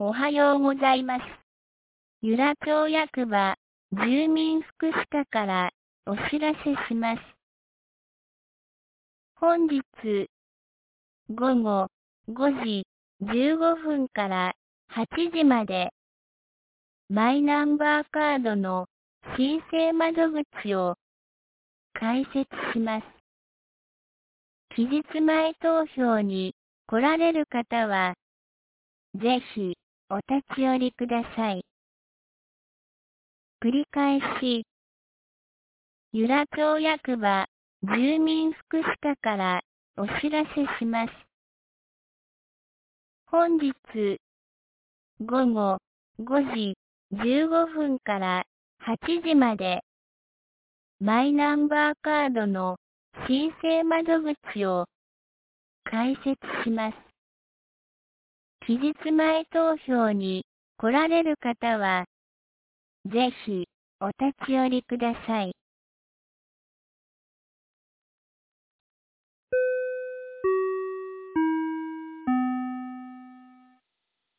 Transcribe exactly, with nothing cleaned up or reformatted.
おはようございます。由良町役場住民福祉課からお知らせします。本日午後ごじじゅうごふんからはちじまでマイナンバーカードの申請窓口を開設します。期日前投票に来られる方は、ぜひお立ち寄りください。繰り返し、由良町役場住民福祉課からお知らせします。本日午後ごじじゅうごふんからはちじまでマイナンバーカードの申請窓口を開設します。期日前投票に来られる方は、ぜひお立ち寄りください。